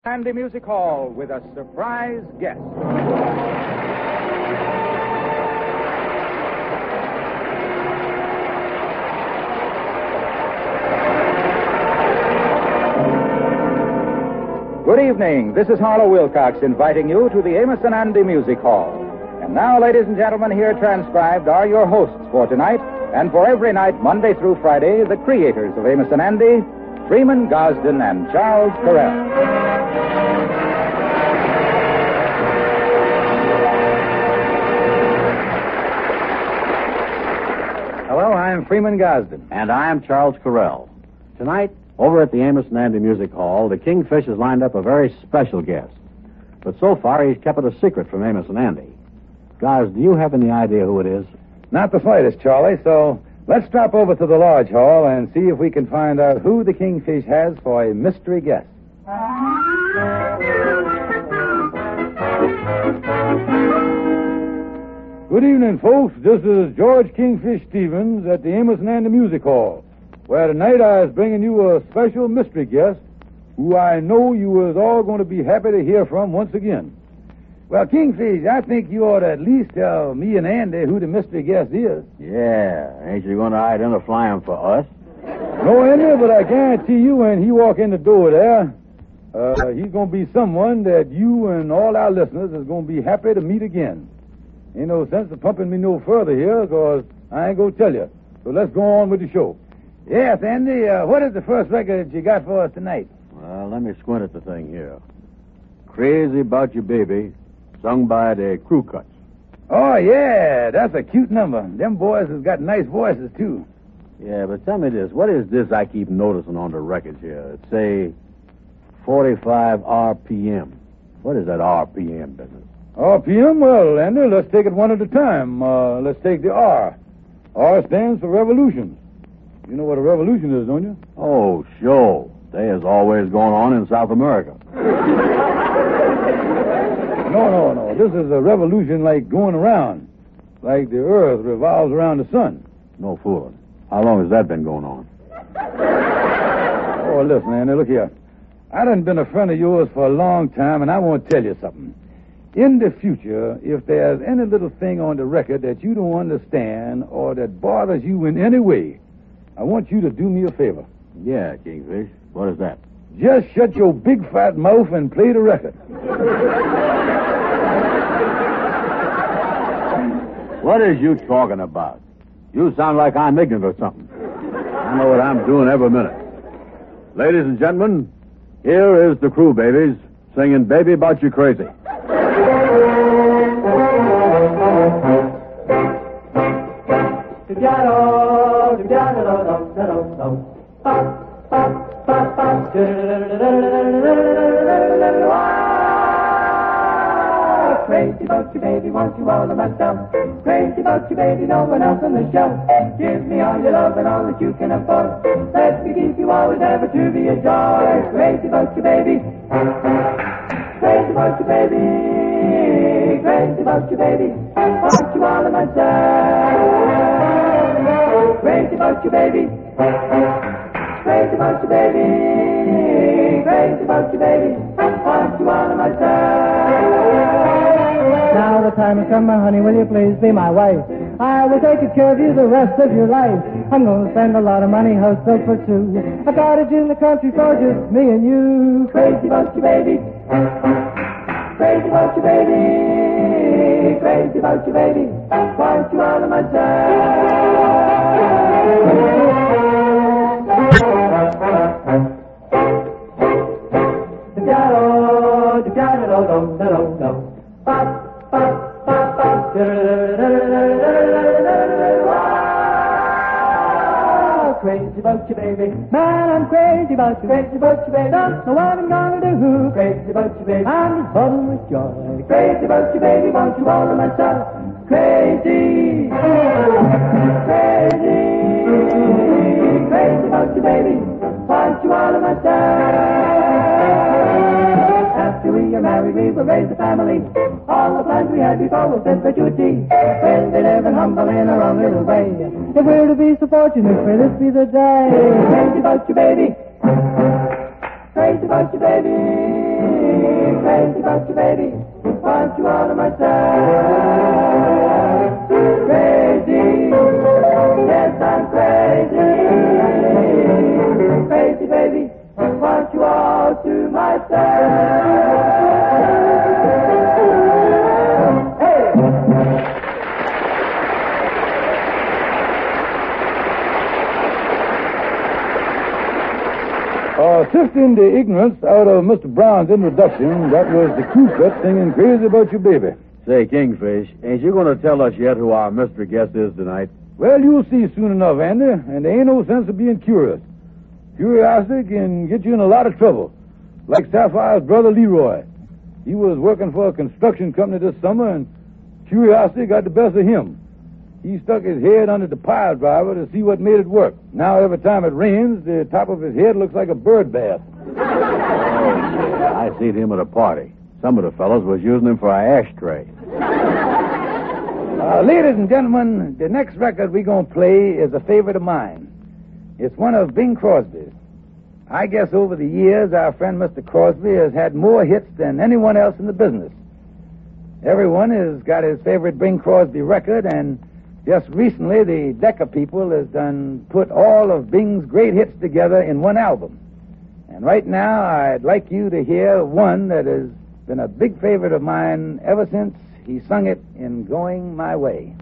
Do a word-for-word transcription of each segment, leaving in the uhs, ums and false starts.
Andy Music Hall with a surprise guest. Good evening. This is Harlow Wilcox inviting you to the Amos and Andy Music Hall. And now, ladies and gentlemen, here transcribed are your hosts for tonight and for every night, Monday through Friday, the creators of Amos and Andy, Freeman Gosden and Charles Correll. Hello, I'm Freeman Gosden. And I'm Charles Correll. Tonight, over at the Amos and Andy Music Hall, the Kingfish has lined up a very special guest. But so far, he's kept it a secret from Amos and Andy. Guys, do you have any idea who it is? Not the slightest, Charlie, so let's drop over to the Lodge Hall and see if we can find out who the Kingfish has for a mystery guest. Good evening, folks. This is George Kingfish Stevens at the Amos and Andy Music Hall, where tonight I is bringing you a special mystery guest who I know you is all going to be happy to hear from once again. Well, Kingfish, I think you ought to at least tell me and Andy who the mystery guest is. Yeah, ain't you going to identify him for us? No, Andy, but I guarantee you when he walk in the door there, uh, he's going to be someone that you and all our listeners is going to be happy to meet again. Ain't no sense of pumping me no further here, because I ain't going to tell you. So let's go on with the show. Yes, Andy, uh, what is the first record you got for us tonight? Well, let me squint at the thing here. Crazy About Your Baby, sung by the Crew Cuts. Oh, yeah, that's a cute number. Them boys has got nice voices, too. Yeah, but tell me this. What is this I keep noticing on the records here? It say forty-five R P M. What is that R P M business? R P M? Well, Andy, let's take it one at a time. Uh, let's take the R. R stands for revolutions. You know what a revolution is, don't you? Oh, sure. They is always going on in South America. No, no, no. This is a revolution like going around. Like the earth revolves around the sun. No fooling. How long has that been going on? Oh, listen, Andy, look here. I done been a friend of yours for a long time, and I want to tell you something. In the future, if there's any little thing on the record that you don't understand or that bothers you in any way, I want you to do me a favor. Yeah, Kingfish. What is that? Just shut your big fat mouth and play the record. What is you talking about? You sound like I'm ignorant or something. I know what I'm doing every minute. Ladies and gentlemen, here is the Crew Babies singing Baby About You Crazy. Crazy about you, baby, want you all to myself. Crazy about you, baby, no one else on the shelf. Give me all your love and all that you can afford. Let me keep you always ever to be a joy. Crazy about you, baby. Crazy about you, baby. Crazy about you, baby. Want you all to myself. Crazy about you, baby. Crazy about you, baby. Crazy about you, baby. Want you all to myself. Now the time has come, my honey, will you please be my wife? I will take good care of you the rest of your life. I'm going to spend a lot of money, house built for two. A cottage in the country for just me and you. Crazy about you, baby. Crazy about you, baby. Crazy about you, baby. Want you all of myself. Crazy about you, baby. Man, I'm crazy about you. Crazy about you, baby. Don't know what I'm gonna do. Crazy about you, baby. I'm just buzzing with joy. Crazy about you, baby. Want you all to myself. Crazy. Crazy. Crazy about you, baby. Want you all to myself. After we are married, we will raise a family. All the plans we had before will fit the duty. We'll be living humble in our own little way. If we're to be so fortunate, may this be the day. Crazy about you, baby. Crazy about you, baby. crazy about you, baby. Want you out of my sight. Crazy, yes, I'm crazy. Crazy, baby. Want you all to my side. Uh, sifting the ignorance out of Mister Brown's introduction, that was the crew cut singing Crazy About You, Baby. Say, Kingfish, ain't you going to tell us yet who our mystery guest is tonight? Well, you'll see soon enough, Andy, and there ain't no sense of being curious. Curiosity can get you in a lot of trouble, like Sapphire's brother Leroy. He was working for a construction company this summer, and curiosity got the best of him. He stuck his head under the pile driver to see what made it work. Now, every time it rains, the top of his head looks like a bird bath. Oh, yeah. I seen him at a party. Some of the fellows was using him for an ashtray. Uh, ladies and gentlemen, the next record we're going to play is a favorite of mine. It's one of Bing Crosby's. I guess over the years, our friend Mister Crosby has had more hits than anyone else in the business. Everyone has got his favorite Bing Crosby record, and just recently, the Decca people has done put all of Bing's great hits together in one album. And right now, I'd like you to hear one that has been a big favorite of mine ever since he sung it in Going My Way.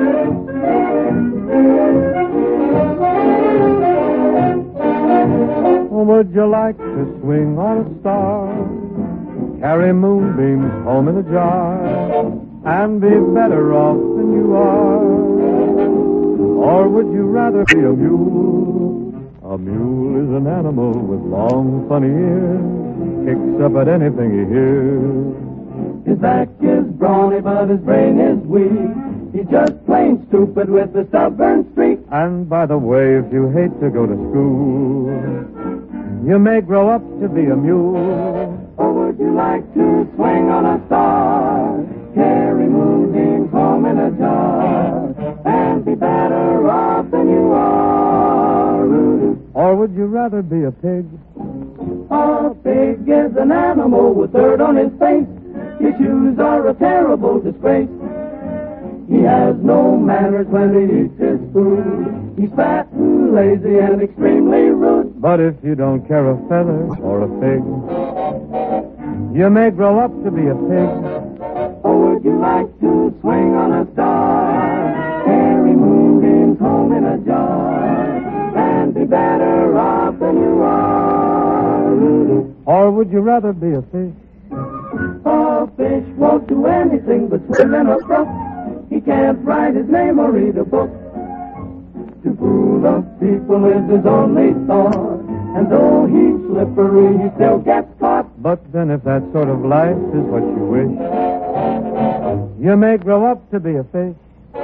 Would you like to swing on a star, carry moonbeams home in a jar, and be better off than you are? Or would you rather be a mule? A mule is an animal with long, funny ears, kicks up at anything he hears. His back is brawny, but his brain is weak. He's just plain stupid with a stubborn streak. And by the way, if you hate to go to school, you may grow up to be a mule. Or would you like to swing on a star, carry moonbeams home in a jar, and be better off than you are? Or would you rather be a pig? A pig is an animal with dirt on his face. His shoes are a terrible disgrace. He has no manners when he eats his food. He's fat and lazy and extremely rude. But if you don't care a feather or a fig, you may grow up to be a pig. Or would you like to swing on a star, carry moonbeams home in a jar, and be better off than you are? Or would you rather be a fish? A fish won't do anything but swim in a brook. He can't write his name or read a book. To fool the people is his only thought, and though he's slippery, he still gets caught. But then if that sort of life is what you wish, you may grow up to be a fish.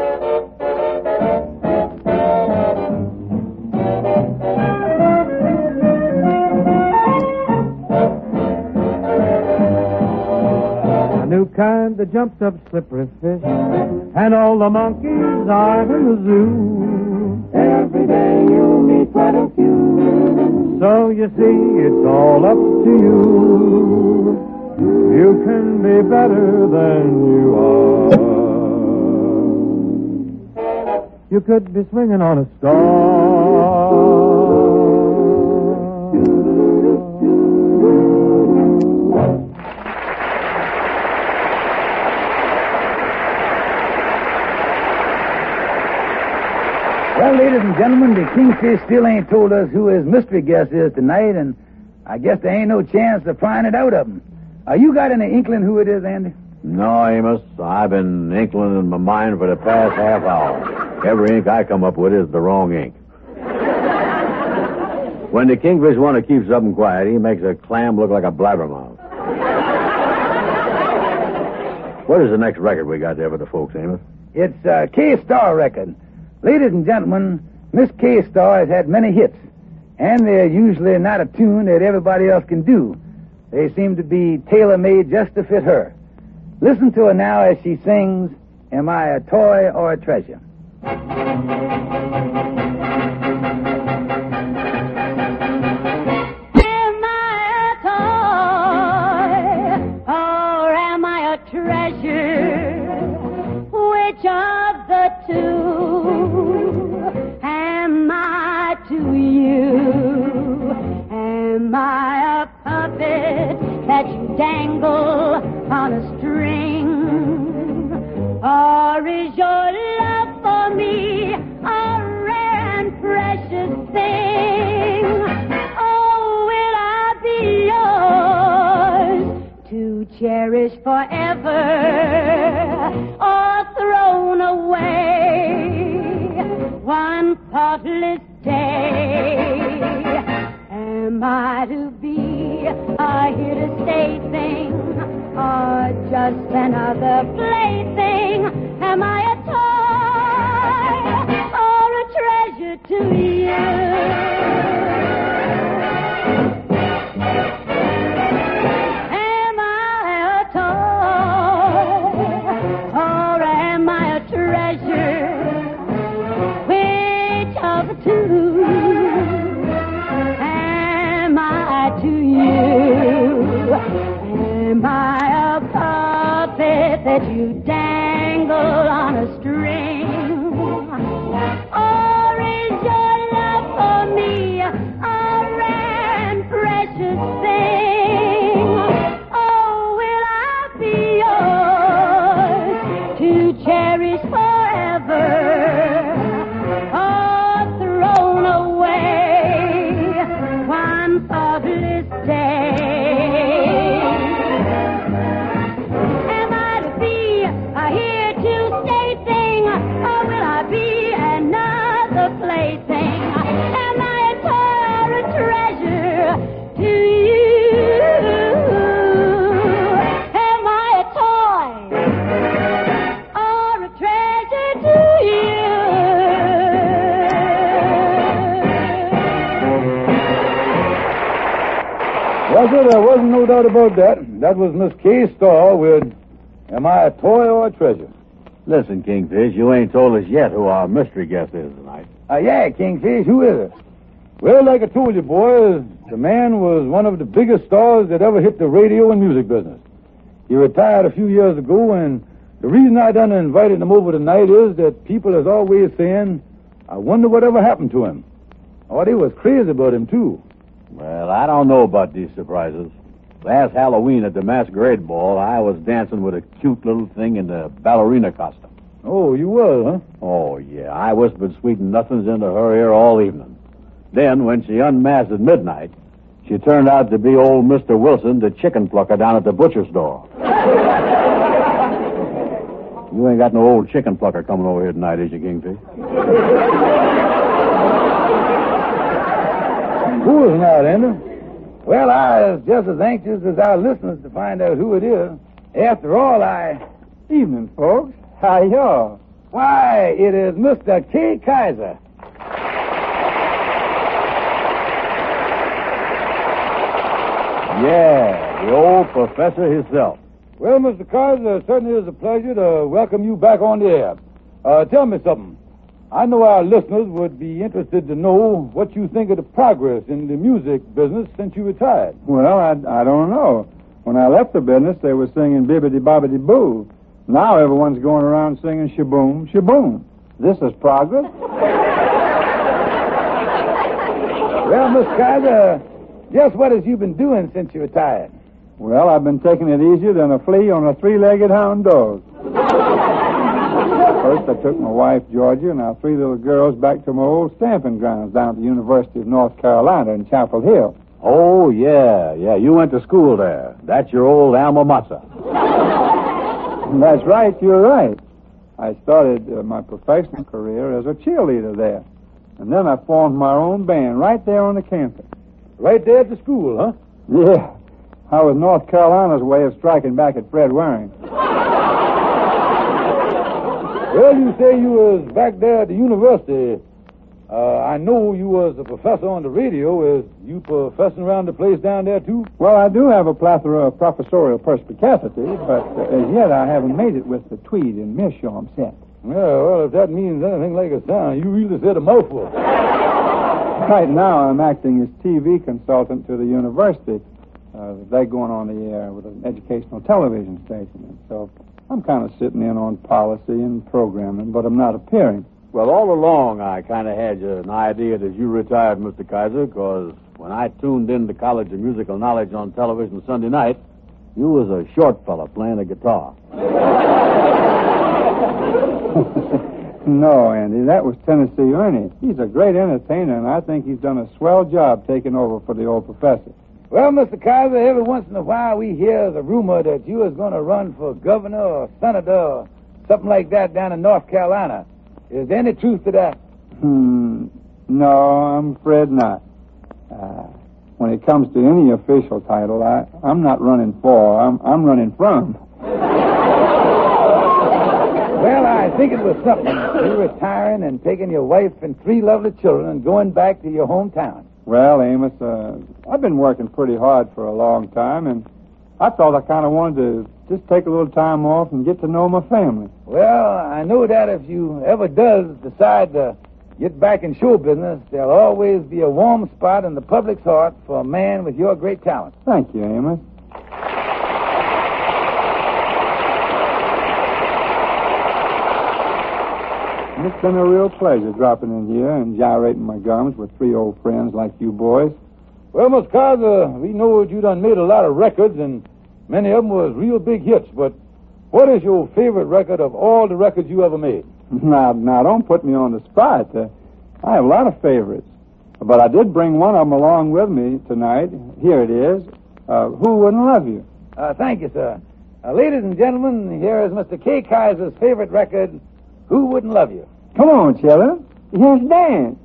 A new kind that jumps up slippery fish, and all the monkeys are in the zoo. Every day you meet quite a few. So you see, it's all up to you. You can be better than you are. You could be swinging on a star. Well, ladies and gentlemen, the Kingfish still ain't told us who his mystery guest is tonight, and I guess there ain't no chance of finding it out of him. Uh, you got any inkling who it is, Andy? No, Amos. I've been inkling in my mind for the past half hour. Every ink I come up with is the wrong ink. When the Kingfish want to keep something quiet, he makes a clam look like a blabbermouth. What is the next record we got there for the folks, Amos? It's a K-Star record. Ladies and gentlemen, Miss K-Star has had many hits, and they're usually not a tune that everybody else can do. They seem to be tailor-made just to fit her. Listen to her now as she sings, Am I a Toy or a Treasure? Am I a toy or treasure. Which of the two am I to you? Am I a puppet that you dangle on a string? Or is your love for me a rare and precious thing? Oh, will I be yours to cherish forever or thrown away one thoughtless day? Am I to be a here to stay thing or just another plaything? Am I a toy or a treasure to you? Am I a toy or am I a treasure? Which of the two am I to you? Am I a puppet that you dangle on a string? Or is your love for me a rare and precious thing? Oh, will I be yours to cherish forever or thrown away one thoughtless day? Am I to be a here to stay thing, or will I be another plaything? Am I a toy or a treasure to you? Am I a toy or a treasure to you? Well, sir, there wasn't no doubt about that. That was Miss Kay Starr with Am I a Toy or a Treasure? Listen, Kingfish, you ain't told us yet who our mystery guest is tonight. Uh, yeah, Kingfish, who is it? Well, like I told you, boys, the man was one of the biggest stars that ever hit the radio and music business. He retired a few years ago, and the reason I done invited him over tonight is that people is always saying, I wonder whatever happened to him. Oh, they was crazy about him, too. Well, I don't know about these surprises. Last Halloween at the masquerade ball, I was dancing with a cute little thing in the ballerina costume. Oh, you was, huh? Oh, yeah. I whispered sweet nothings into her ear all evening. Then, when she unmasked at midnight, she turned out to be old Mister Wilson, the chicken plucker down at the butcher's door. You ain't got no old chicken plucker coming over here tonight, is you, Kingfish? Who is not, Andrew? Well, I was just as anxious as our listeners to find out who it is. After all, I... Evening, folks. How y'all? Why, it is Mister Kay Kaiser. Yeah, the old professor himself. Well, Mister Kaiser, it certainly is a pleasure to welcome you back on the air. Uh, tell me something. I know our listeners would be interested to know what you think of the progress in the music business since you retired. Well, I, I don't know. When I left the business, they were singing bibbidi-bobbidi boo. Now everyone's going around singing shaboom, shaboom. This is progress. Well, Miss Kaiser, just what have you been doing since you retired? Well, I've been taking it easier than a flea on a three-legged hound dog. First, I took my wife, Georgia, and our three little girls back to my old stamping grounds down at the University of North Carolina in Chapel Hill. Oh, yeah, yeah. You went to school there. That's your old alma mater. That's right, you're right. I started uh, my professional career as a cheerleader there. And then I formed my own band right there on the campus. Right there at the school, huh? Yeah. I was North Carolina's way of striking back at Fred Waring. Well, you say you was back there at the university. Uh, I know you was a professor on the radio. Is you professing around the place down there, too? Well, I do have a plethora of professorial perspicacity, but uh, as yet I haven't made it with the Tweed and Meerschaum set. Yeah, well, if that means anything like a sound, you really said a mouthful. Right now I'm acting as T V consultant to the university. Uh, they're going on the air with an educational television station. And so I'm kind of sitting in on policy and programming, but I'm not appearing. Well, all along, I kind of had an idea that you retired, Mister Kaiser, because when I tuned in to College of Musical Knowledge on television Sunday night, you was a short fella playing a guitar. No, Andy, that was Tennessee Ernie. He's a great entertainer, and I think he's done a swell job taking over for the old professor. Well, Mister Kaiser, every once in a while we hear the rumor that you is going to run for governor or senator or something like that down in North Carolina. Is there any truth to that? Hmm, no, I'm afraid not. Uh, when it comes to any official title, I, I'm not running for, I'm, I'm running from. Well, I think it was something. You retiring and taking your wife and three lovely children and going back to your hometown. Well, Amos, uh, I've been working pretty hard for a long time, and I thought I kind of wanted to just take a little time off and get to know my family. Well, I know that if you ever does decide to get back in show business, there'll always be a warm spot in the public's heart for a man with your great talent. Thank you, Amos. It's been a real pleasure dropping in here and gyrating my gums with three old friends like you boys. Well, Mister Kaiser, we know that you done made a lot of records, and many of them was real big hits, but what is your favorite record of all the records you ever made? Now, now, don't put me on the spot. Uh, I have a lot of favorites, but I did bring one of them along with me tonight. Here it is. Uh, Who Wouldn't Love You? Uh, thank you, sir. Uh, ladies and gentlemen, here is Mister Kay Kaiser's favorite record, Who Wouldn't Love You? Come on, children. Here's Dan.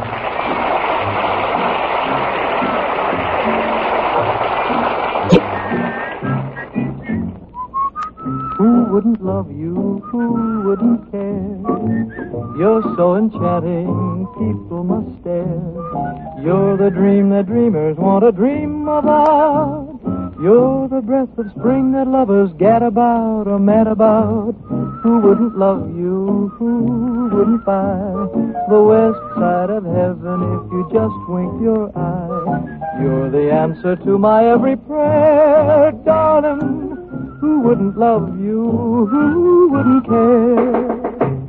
Who wouldn't love you? Who wouldn't care? You're so enchanting, people must stare. You're the dream that dreamers want to dream about. You're the breath of spring that lovers gad about or mad about. Who wouldn't love you? Who wouldn't find the west side of heaven if you just wink your eye? You're the answer to my every prayer, darling. Who wouldn't love you? Who wouldn't care?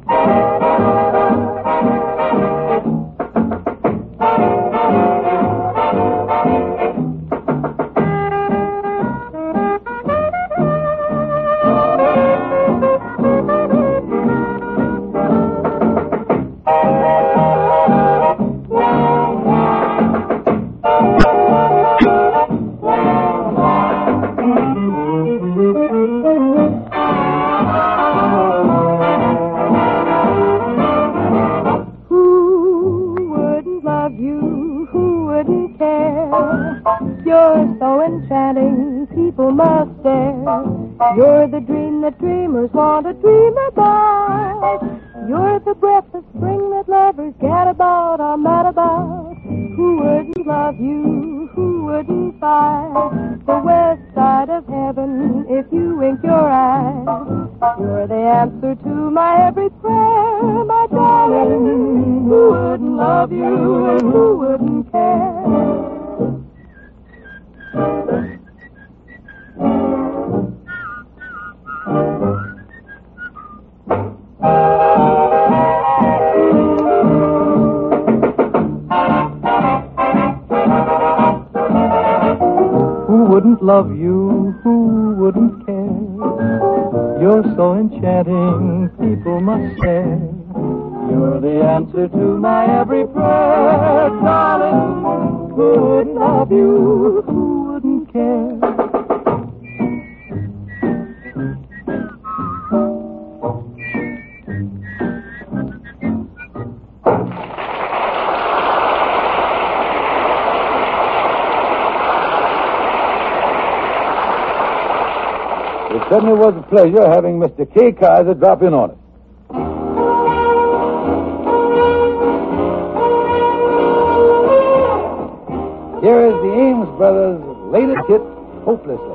You're the dream that dreamers want to dream about. You're the breath of spring that lovers get about or mad about. Who wouldn't love you? Who wouldn't find the west side of heaven if you wink your eyes? You're the answer to my every prayer, my darling. Who wouldn't love you and who wouldn't care? Wouldn't love you, who wouldn't care? You're so enchanting, people must say. You're the answer to my every prayer, darling. Who wouldn't love you, who wouldn't care? It certainly was a pleasure having Mister Kay Kaiser drop in on us. Here is the Ames Brothers' latest hit, Hopelessly.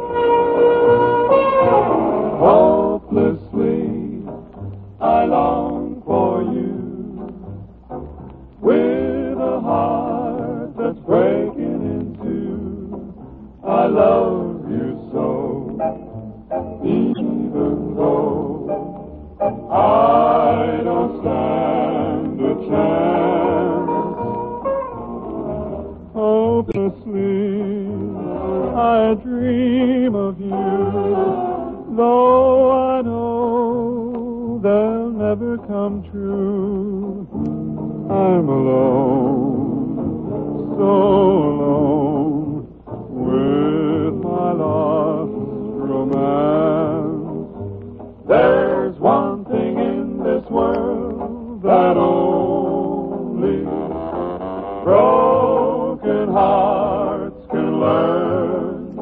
Hopelessly, I long for you with a heart that's breaking in two. I love you so. Even though come true. I'm alone, so alone, with my lost romance. There's one thing in this world that only broken hearts can learn.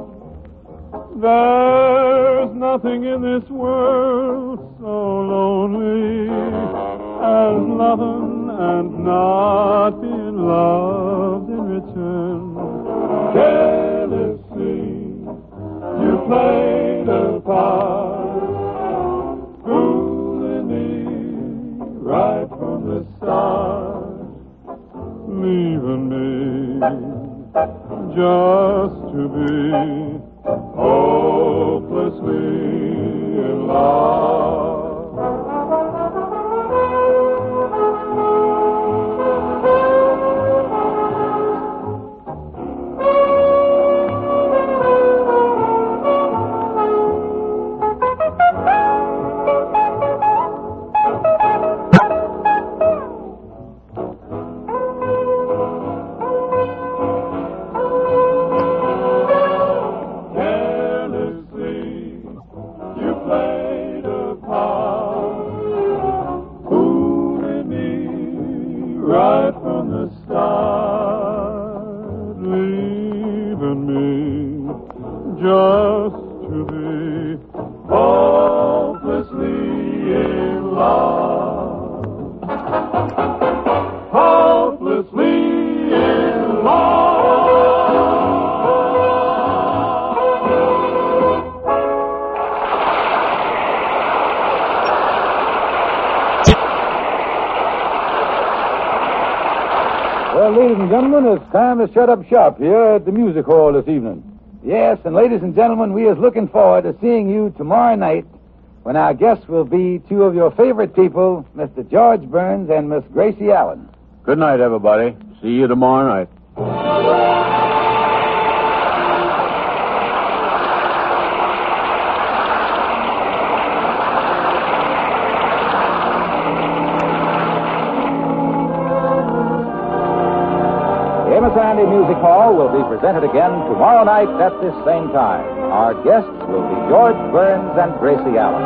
There's nothing in this world so lonely as loving and not being loved in return. Carelessly, you played a part, fooling me right from the start, leaving me just to be hopelessly in love. Right from the start, leaving me just to be hopelessly in love. Hopelessly in love. Well, ladies and gentlemen, it's time to shut up shop here at the music hall this evening. Yes, and ladies and gentlemen, we is looking forward to seeing you tomorrow night when our guests will be two of your favorite people, Mister George Burns and Miss Gracie Allen. Good night, everybody. See you tomorrow night. Amos and Andy Music Hall will be presented again tomorrow night at this same time. Our guests will be George Burns and Gracie Allen.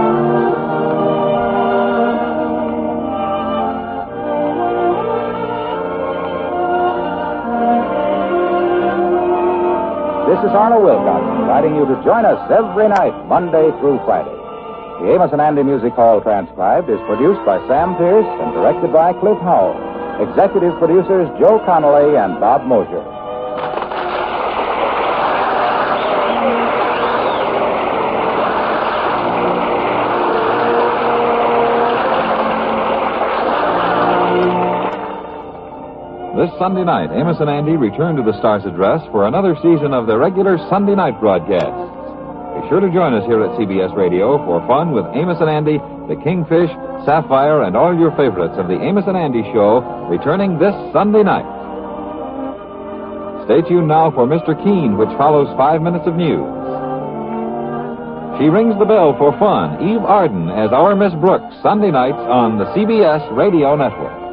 This is Arnold Wilcox inviting you to join us every night, Monday through Friday. The Amos and Andy Music Hall transcribed is produced by Sam Pierce and directed by Cliff Howell. Executive producers Joe Connolly and Bob Mosier. This Sunday night, Amos and Andy return to the Stars Address for another season of their regular Sunday night broadcasts. Be sure to join us here at C B S Radio for fun with Amos and Andy, the Kingfish, Sapphire, and all your favorites of the Amos and Andy Show, returning this Sunday night. Stay tuned now for Mister Keene, which follows five minutes of news. She rings the bell for fun. Eve Arden as our Miss Brooks, Sunday nights on the C B S Radio Network.